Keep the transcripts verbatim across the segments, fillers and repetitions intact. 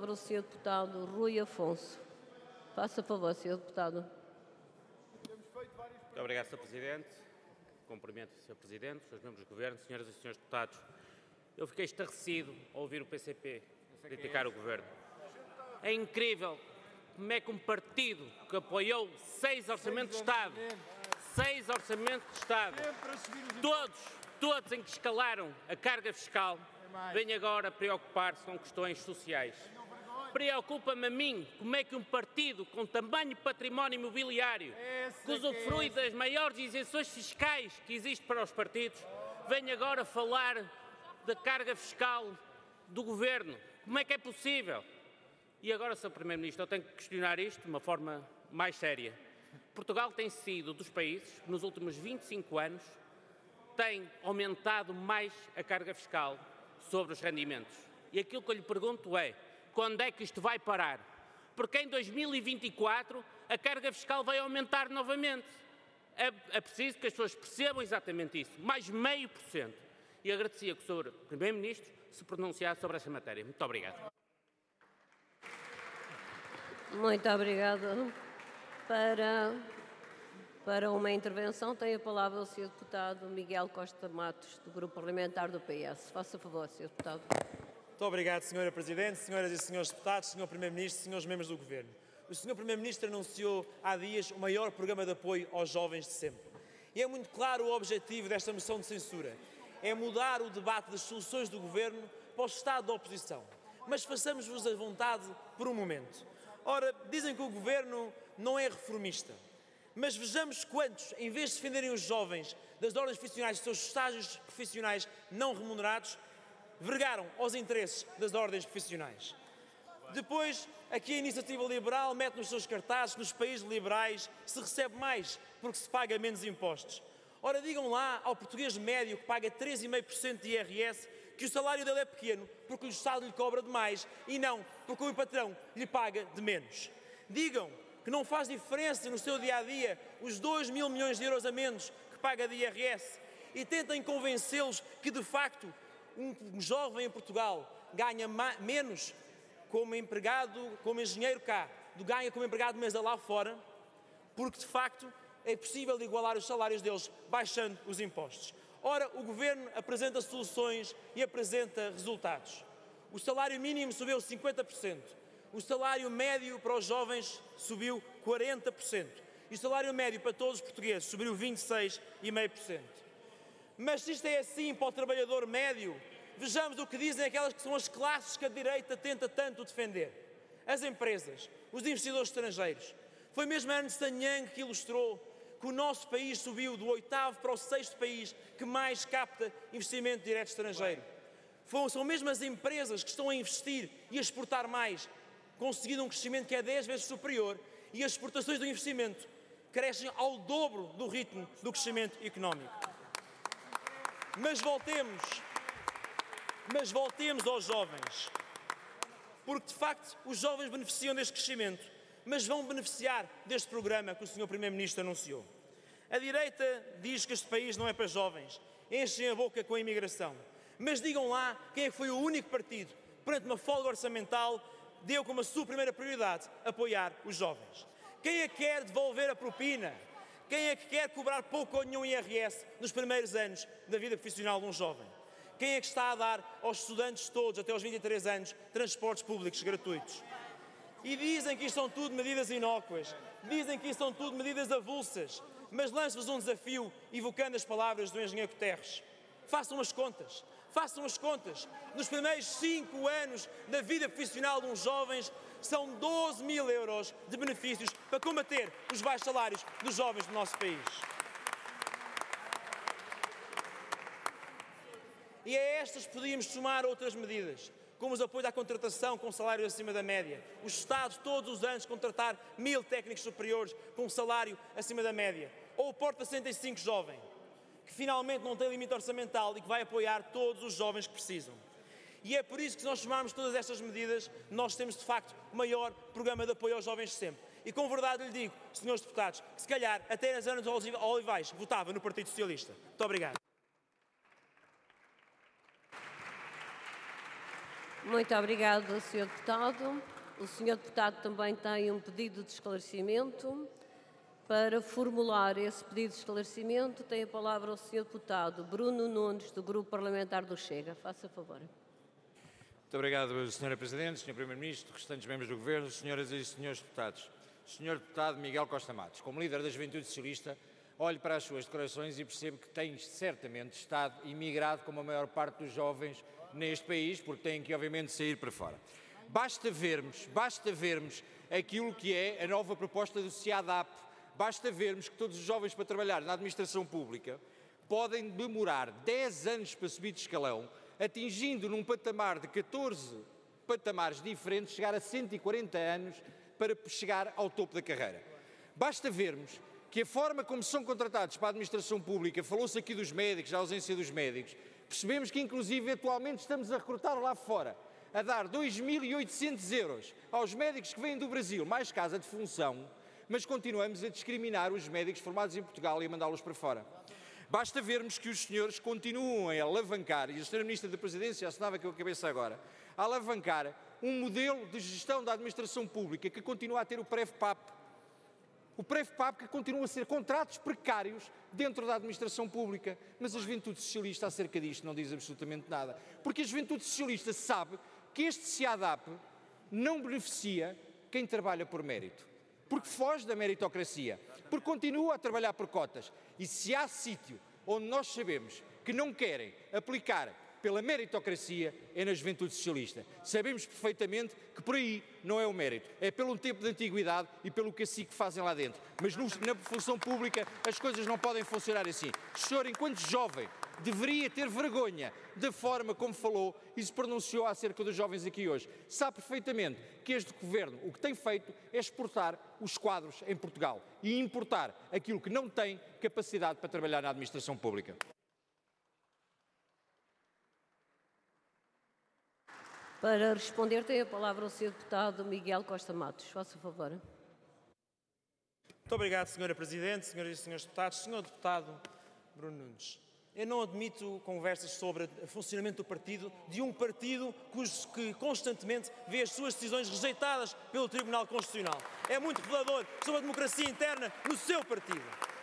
palavra ao senhor deputado Rui Afonso. Faça favor, senhor deputado. Muito obrigado, senhor Presidente. Cumprimento o senhor Presidente, os senhores membros do Governo, senhoras e senhores deputados. Eu fiquei estarrecido ao ouvir o P C P criticar o Governo. É incrível como é que um partido que apoiou seis orçamentos de Estado, seis orçamentos de Estado, todos, todos em que escalaram a carga fiscal, vem agora preocupar-se com questões sociais. Preocupa-me a mim como é que um partido com tamanho património imobiliário, que usufrui das maiores isenções fiscais que existem para os partidos, vem agora falar da carga fiscal do Governo. Como é que é possível? E agora, senhor Primeiro-Ministro, eu tenho que questionar isto de uma forma mais séria. Portugal tem sido dos países que nos últimos vinte e cinco anos tem aumentado mais a carga fiscal sobre os rendimentos. E aquilo que eu lhe pergunto é, quando é que isto vai parar? Porque em dois mil e vinte e quatro a carga fiscal vai aumentar novamente. É, é preciso que as pessoas percebam exatamente isso. Mais meio por cento. E agradecia que o senhor Primeiro-Ministro se pronunciasse sobre essa matéria. Muito obrigado. Muito obrigado. Para, para uma intervenção tem a palavra o senhor deputado Miguel Costa Matos, do Grupo Parlamentar do P S. Faça favor, senhor deputado. Muito obrigado, senhora Presidente, senhoras e senhores deputados, senhor Primeiro-Ministro, senhores membros do Governo. O senhor Primeiro-Ministro anunciou há dias o maior programa de apoio aos jovens de sempre. E é muito claro o objetivo desta moção de censura. É mudar o debate das soluções do Governo para o estado da oposição. Mas façamos-vos a vontade por um momento. Ora, dizem que o Governo não é reformista. Mas vejamos quantos, em vez de defenderem os jovens das ordens profissionais dos seus estágios profissionais não remunerados, vergaram aos interesses das ordens profissionais. Depois, aqui a iniciativa liberal mete nos seus cartazes que nos países liberais se recebe mais porque se paga menos impostos. Ora, digam lá ao português médio que paga três vírgula cinco por cento de I R S que o salário dele é pequeno porque o Estado lhe cobra demais e não porque o patrão lhe paga de menos. Digam que não faz diferença no seu dia-a-dia os dois mil milhões de euros a menos que paga de I R S e tentem convencê-los que, de facto, um jovem em Portugal ganha menos como empregado, como engenheiro cá, do que ganha como empregado de mesa lá fora, porque de facto é possível igualar os salários deles baixando os impostos. Ora, o Governo apresenta soluções e apresenta resultados. O salário mínimo subiu cinquenta por cento, o salário médio para os jovens subiu quarenta por cento e o salário médio para todos os portugueses subiu vinte e seis vírgula cinco por cento. Mas se isto é assim para o trabalhador médio, vejamos o que dizem aquelas que são as classes que a direita tenta tanto defender. As empresas, os investidores estrangeiros. Foi mesmo a Ernst and Young que ilustrou que o nosso país subiu do oitavo para o sexto país que mais capta investimento direto estrangeiro. São mesmo as empresas que estão a investir e a exportar mais, conseguindo um crescimento que é dez vezes superior, e as exportações do investimento crescem ao dobro do ritmo do crescimento económico. Mas voltemos, mas voltemos aos jovens, porque de facto os jovens beneficiam deste crescimento, mas vão beneficiar deste programa que o senhor Primeiro-Ministro anunciou. A direita diz que este país não é para jovens, enchem a boca com a imigração, mas digam lá quem é que foi o único partido, perante uma folga orçamental, deu como a sua primeira prioridade apoiar os jovens. Quem é que quer devolver a propina? Quem é que quer cobrar pouco ou nenhum I R S nos primeiros anos da vida profissional de um jovem? Quem é que está a dar aos estudantes todos, até aos vinte e três anos, transportes públicos gratuitos? E dizem que isto são tudo medidas inócuas, dizem que isto são tudo medidas avulsas, mas lanço-vos um desafio, evocando as palavras do engenheiro Guterres. Façam as contas, façam as contas. Nos primeiros cinco anos da vida profissional de uns jovens, são doze mil euros de benefícios para combater os baixos salários dos jovens do nosso país. E a estas podíamos somar outras medidas, como os apoios à contratação com salário acima da média. Os Estados, todos os anos, contratar mil técnicos superiores com um salário acima da média. Ou o Porta sessenta e cinco Jovem, que finalmente não tem limite orçamental e que vai apoiar todos os jovens que precisam. E é por isso que, se nós somarmos todas estas medidas, nós temos, de facto, o maior programa de apoio aos jovens de sempre. E com verdade lhe digo, senhores deputados, que se calhar até nas Anas Olivais votava no Partido Socialista. Muito obrigado. Muito obrigada, senhor Deputado. O senhor Deputado também tem um pedido de esclarecimento. Para formular esse pedido de esclarecimento, tem a palavra o senhor Deputado Bruno Nunes, do Grupo Parlamentar do Chega. Faça favor. Muito obrigado, senhora Presidente, senhor Primeiro-Ministro, restantes membros do Governo, senhoras e senhores deputados. senhor Deputado Miguel Costa Matos, como líder da Juventude Socialista, olho para as suas declarações e percebo que tem certamente estado imigrado como a maior parte dos jovens neste país, porque têm que, obviamente, sair para fora. Basta vermos, basta vermos aquilo que é a nova proposta do SEADAP, basta vermos que todos os jovens para trabalhar na administração pública podem demorar dez anos para subir de escalão, atingindo num patamar de catorze patamares diferentes, chegar a cento e quarenta anos para chegar ao topo da carreira. Basta vermos que a forma como são contratados para a administração pública, falou-se aqui dos médicos, da ausência dos médicos, percebemos que inclusive atualmente estamos a recrutar lá fora, a dar dois mil e oitocentos euros aos médicos que vêm do Brasil, mais casa de função, mas continuamos a discriminar os médicos formados em Portugal e a mandá-los para fora. Basta vermos que os senhores continuam a alavancar, e a senhora Ministra da Presidência assinava com a cabeça agora, a alavancar um modelo de gestão da administração pública que continua a ter o PREV-PAP. O PREV-PAP que continua a ser contratos precários dentro da administração pública, mas a Juventude Socialista acerca disto não diz absolutamente nada. Porque a Juventude Socialista sabe que este SEADAP não beneficia quem trabalha por mérito, porque foge da meritocracia, porque continua a trabalhar por cotas. E se há sítio onde nós sabemos que não querem aplicar pela meritocracia, é na Juventude Socialista. Sabemos perfeitamente que por aí não é o mérito, é pelo tempo de antiguidade e pelo cacique que fazem lá dentro. Mas no, na função pública as coisas não podem funcionar assim. O senhor, enquanto jovem, deveria ter vergonha da forma como falou e se pronunciou acerca dos jovens aqui hoje. Sabe perfeitamente que este governo o que tem feito é exportar os quadros em Portugal e importar aquilo que não tem capacidade para trabalhar na administração pública. Para responder, tem a palavra o senhor Deputado Miguel Costa Matos. Faça favor. Muito obrigado, senhora Presidente, senhoras e senhores deputados. senhor Deputado Bruno Nunes, eu não admito conversas sobre o funcionamento do partido, de um partido cujo, que constantemente vê as suas decisões rejeitadas pelo Tribunal Constitucional. É muito revelador sobre a democracia interna no seu partido.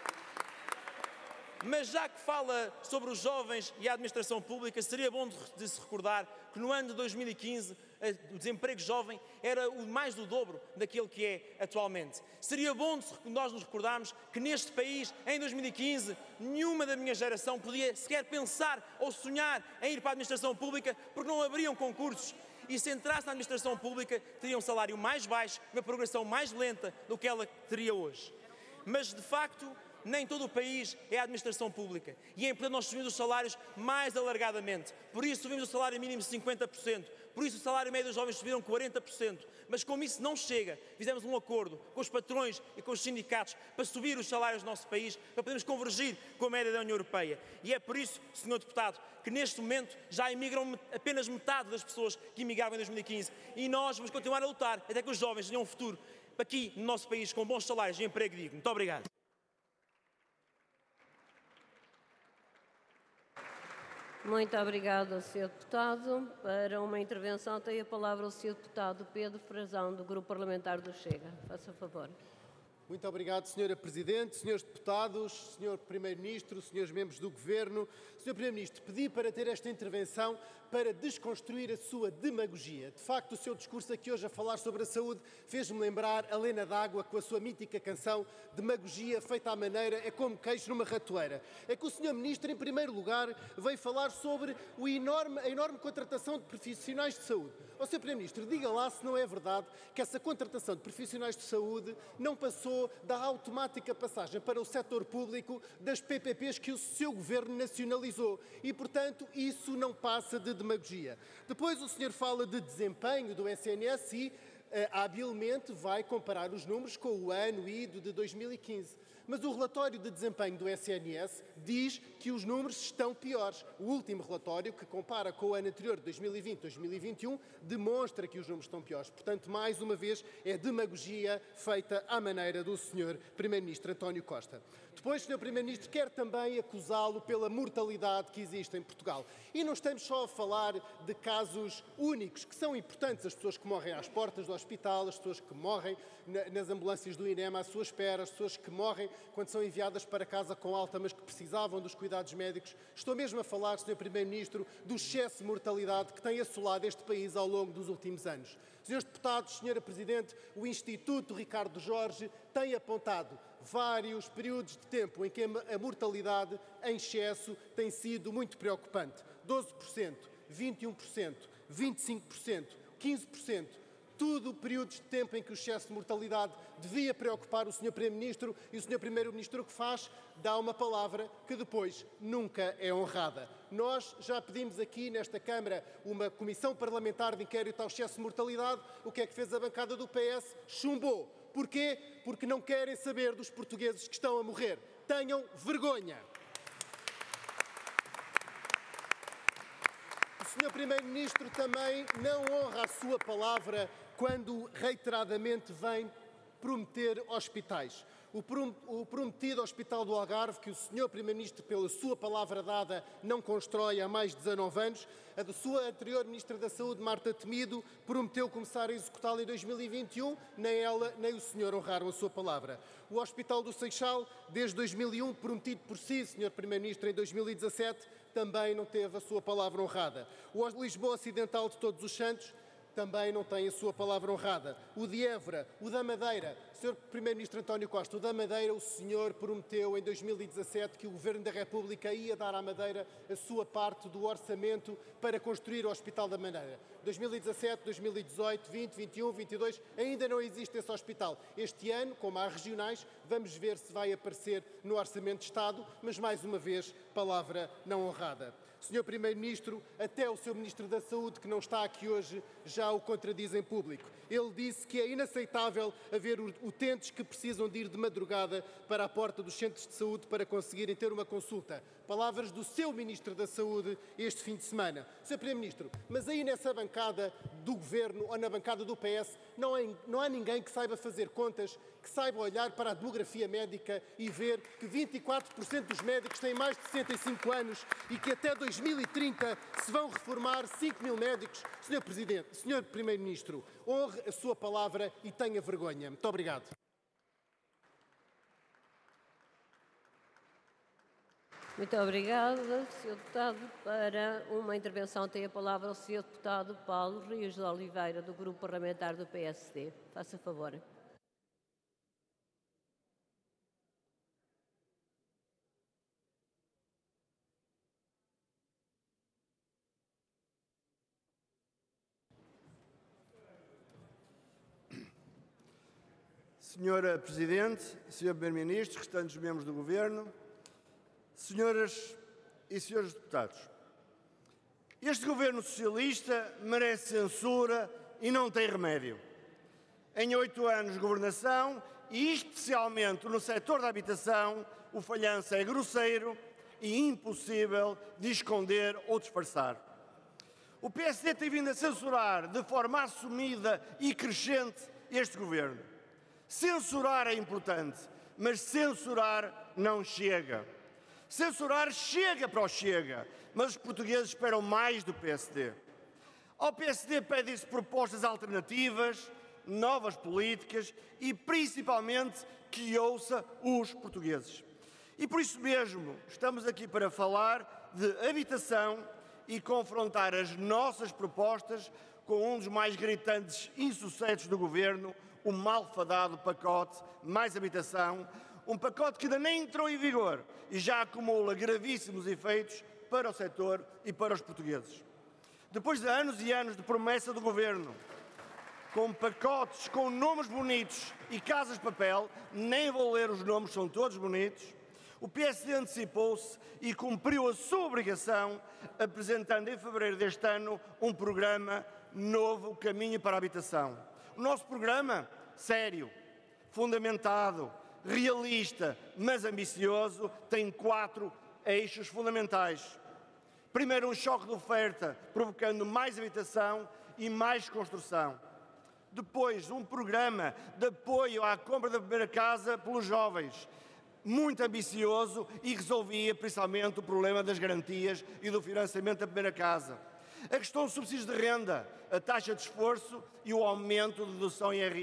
Mas já que fala sobre os jovens e a administração pública, seria bom de se recordar que no ano de dois mil e quinze o desemprego jovem era o mais do dobro daquele que é atualmente. Seria bom de nós nos recordarmos que neste país, em dois mil e quinze, nenhuma da minha geração podia sequer pensar ou sonhar em ir para a administração pública porque não abriam concursos. E se entrasse na administração pública, teria um salário mais baixo, uma progressão mais lenta do que ela teria hoje. Mas, de facto, nem todo o país é a administração pública. E é importante nós subirmos os salários mais alargadamente. Por isso subimos o salário mínimo cinquenta por cento. Por isso o salário médio dos jovens subiram quarenta por cento. Mas como isso não chega, fizemos um acordo com os patrões e com os sindicatos para subir os salários do nosso país, para podermos convergir com a média da União Europeia. E é por isso, senhor Deputado, que neste momento já emigram apenas metade das pessoas que emigravam em dois mil e quinze. E nós vamos continuar a lutar até que os jovens tenham um futuro aqui no nosso país com bons salários e emprego digno. Muito obrigado. Muito obrigado, senhor Deputado. Para uma intervenção tem a palavra o senhor Deputado Pedro Frazão, do Grupo Parlamentar do Chega. Faça favor. Muito obrigado, senhora Presidente, senhores deputados, senhor Primeiro-Ministro, senhores membros do Governo. senhor Primeiro-Ministro, pedi para ter esta intervenção para desconstruir a sua demagogia. De facto, o seu discurso aqui hoje a falar sobre a saúde fez-me lembrar a Lena D'Água com a sua mítica canção Demagogia feita à maneira é como queijo numa ratoeira. É que o senhor Ministro, em primeiro lugar, veio falar sobre o enorme, a enorme contratação de profissionais de saúde. Ó senhor Primeiro-Ministro, diga lá se não é verdade que essa contratação de profissionais de saúde não passou da automática passagem para o setor público das P P Ps que o seu governo nacionalizou e, portanto, isso não passa de demagogia. Depois o senhor fala de desempenho do S N S e uh, habilmente vai comparar os números com o ano ido de dois mil e quinze. mas o relatório de desempenho do S N S diz que os números estão piores. O último relatório, que compara com o ano anterior, de dois mil e vinte a dois mil e vinte e um, demonstra que os números estão piores. Portanto, mais uma vez, é demagogia feita à maneira do senhor Primeiro-Ministro António Costa. Depois, o senhor Primeiro-Ministro quer também acusá-lo pela mortalidade que existe em Portugal. E não estamos só a falar de casos únicos, que são importantes, as pessoas que morrem às portas do hospital, as pessoas que morrem nas ambulâncias do INEM à sua espera, as pessoas que morrem quando são enviadas para casa com alta, mas que precisavam dos cuidados médicos. Estou mesmo a falar, senhor Primeiro-Ministro, do excesso de mortalidade que tem assolado este país ao longo dos últimos anos. Senhores deputados, senhora Presidente, o Instituto Ricardo Jorge tem apontado vários períodos de tempo em que a mortalidade em excesso tem sido muito preocupante. doze por cento, vinte e um por cento, vinte e cinco por cento, quinze por cento. Tudo períodos de tempo em que o excesso de mortalidade devia preocupar o senhor Primeiro-Ministro, e o senhor Primeiro-Ministro o que faz? Dá uma palavra que depois nunca é honrada. Nós já pedimos aqui nesta Câmara uma comissão parlamentar de inquérito ao excesso de mortalidade. O que é que fez a bancada do P S? Chumbou. Porquê? Porque não querem saber dos portugueses que estão a morrer. Tenham vergonha. O senhor Primeiro-Ministro também não honra a sua palavra quando reiteradamente vem prometer hospitais. O prometido Hospital do Algarve, que o senhor Primeiro-Ministro, pela sua palavra dada, não constrói há mais de dezanove anos, a da sua anterior Ministra da Saúde, Marta Temido, prometeu começar a executá-lo em dois mil e vinte e um, nem ela nem o senhor honraram a sua palavra. O Hospital do Seixal, desde dois mil e um, prometido por si, senhor Primeiro-Ministro, em dois mil e dezassete, também não teve a sua palavra honrada. O Lisboa Ocidental de Todos os Santos também não tem a sua palavra honrada. O de Évora, o da Madeira, senhor Primeiro-Ministro António Costa, o da Madeira, o senhor prometeu em dois mil e dezassete que o Governo da República ia dar à Madeira a sua parte do orçamento para construir o Hospital da Madeira. dois mil e dezassete, dois mil e dezoito, vinte, vinte e um, vinte e dois, ainda não existe esse hospital. Este ano, como há regionais, vamos ver se vai aparecer no Orçamento de Estado, mas mais uma vez, palavra não honrada. senhor Primeiro-Ministro, até o seu Ministro da Saúde, que não está aqui hoje, já o contradiz em público. Ele disse que é inaceitável haver utentes que precisam de ir de madrugada para a porta dos centros de saúde para conseguirem ter uma consulta. Palavras do seu Ministro da Saúde este fim de semana. senhor Primeiro-Ministro, mas aí nessa bancada do Governo ou na bancada do P S não há, não há ninguém que saiba fazer contas, que saiba olhar para a demografia médica e ver que vinte e quatro por cento dos médicos têm mais de sessenta e cinco anos e que até dois mil e trinta se vão reformar cinco mil médicos. senhor Presidente, senhor Primeiro-Ministro, honre a sua palavra e tenha vergonha. Muito obrigado. Muito obrigada, senhor Deputado. Para uma intervenção tem a palavra o senhor Deputado Paulo Rios de Oliveira, do Grupo Parlamentar do P S D. Faça favor. Senhora Presidente, senhor Primeiro-Ministro, restantes membros do Governo, senhoras e senhores deputados, este Governo socialista merece censura e não tem remédio. Em oito anos de governação, e especialmente no setor da habitação, o falhanço é grosseiro e impossível de esconder ou disfarçar. O P S D tem vindo a censurar de forma assumida e crescente este Governo. Censurar é importante, mas censurar não chega. Censurar chega para o Chega, mas os portugueses esperam mais do P S D. Ao P S D pedem-se propostas alternativas, novas políticas e, principalmente, que ouça os portugueses. E por isso mesmo estamos aqui para falar de habitação e confrontar as nossas propostas com um dos mais gritantes insucessos do Governo, o malfadado pacote Mais Habitação, um pacote que ainda nem entrou em vigor e já acumula gravíssimos efeitos para o setor e para os portugueses. Depois de anos e anos de promessa do Governo, com pacotes com nomes bonitos e casas de papel, nem vou ler os nomes, são todos bonitos, o P S D antecipou-se e cumpriu a sua obrigação, apresentando em fevereiro deste ano um programa novo, Caminho para a Habitação. O nosso programa, sério, fundamentado, realista, mas ambicioso, tem quatro eixos fundamentais. Primeiro, um choque de oferta, provocando mais habitação e mais construção. Depois, um programa de apoio à compra da primeira casa pelos jovens, muito ambicioso e resolvia principalmente o problema das garantias e do financiamento da primeira casa. A questão dos subsídios de renda, a taxa de esforço e o aumento de dedução em I R